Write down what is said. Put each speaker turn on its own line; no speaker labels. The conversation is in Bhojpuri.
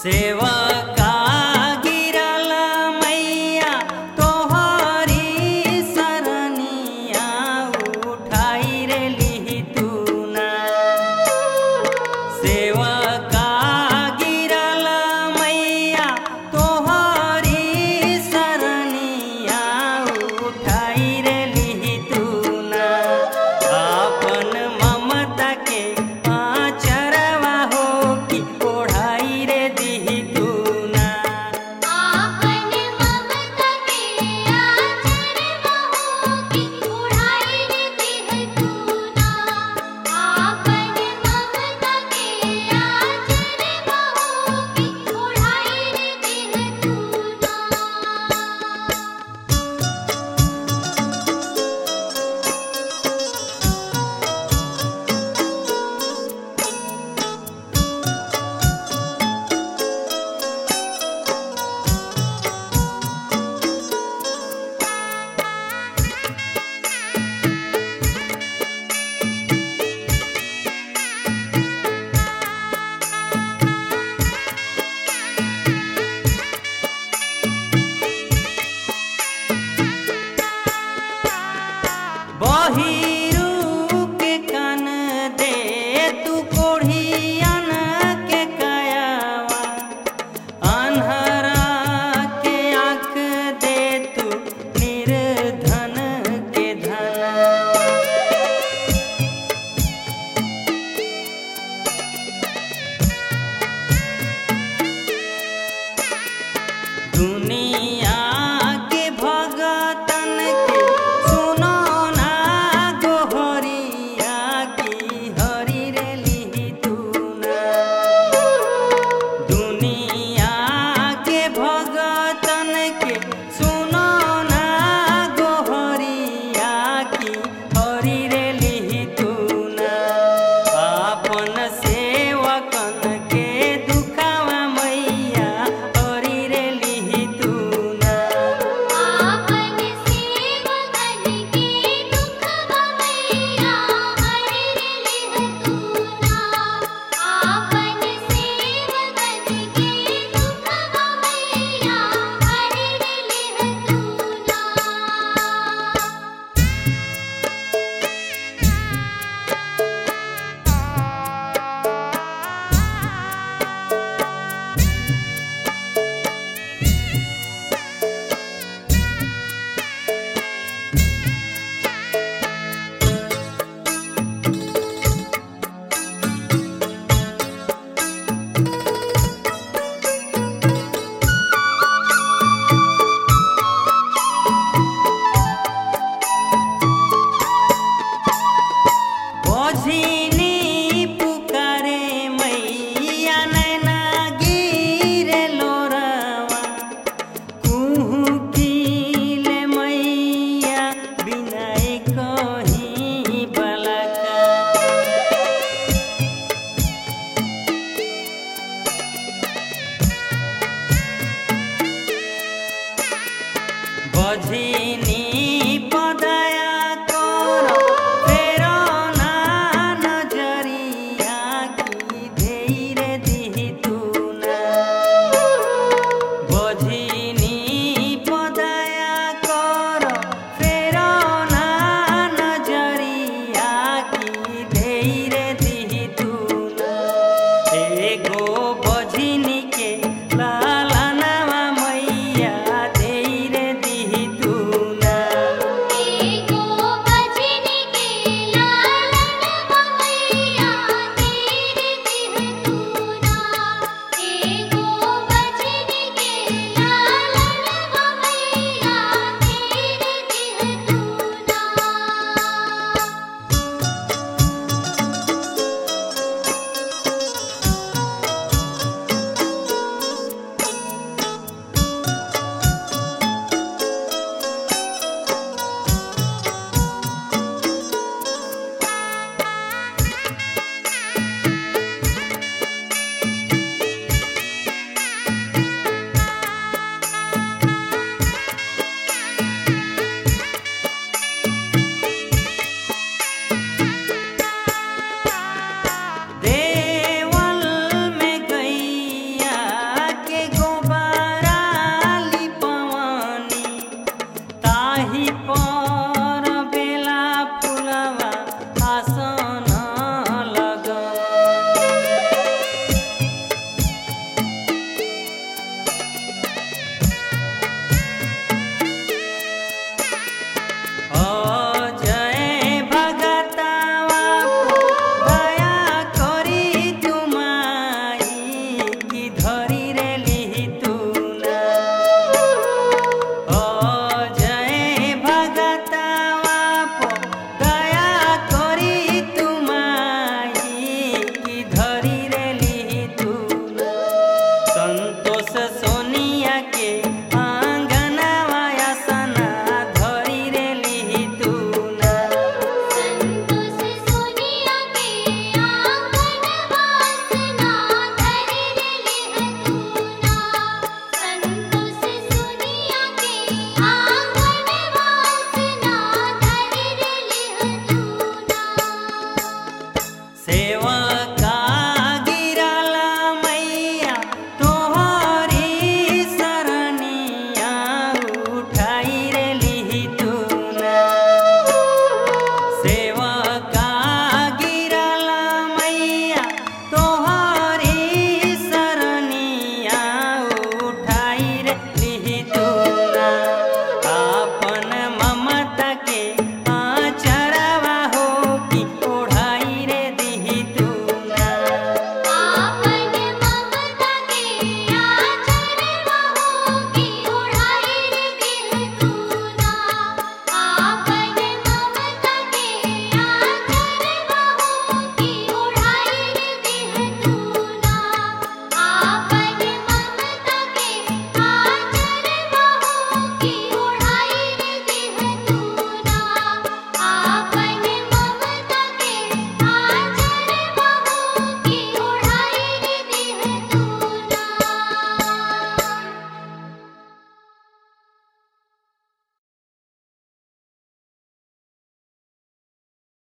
सेवा का गिरल मैया तोहरी सरनिया उठाई रे लिही तू ना। सेवा का गिरल मैया तोहरी सरनिया उठाई रे लिही तू ना। आपन ममता के आचरवा हो कि ओढ़ाई रे दिही तू ना।
आपन ममता के आचरवा हो कि ओढ़ाई रे दिही तू ना। आपन ममता के आचरवा हो कि ओढ़ाई रे दिही तू ना।
बहिरू के कान दे तू कोढ़ियन के कायावा। अन्हरा के आँख दे तू निर्धन के धनवा। दुनिया के भगतन के सुनो ना गोहरिया की हरि रे लिही तू ना। दुनिया के भगतन के सुनो ना गोहरिया की हरि रे लिही तू ना। आपन सेवकन के दुखावा मैया हरि रे लिही तू ना।
आपन सेवकन के दुखवा मैया हरि रे लिही तू ना। आपन सेवकन के दुखवा मैया हरि रे लिही तू ना।
बझिनी पुकारे मैया नैना गिरे लोरवा। कुहू कीले मैया बिनाए कहीं बलका। बझिनी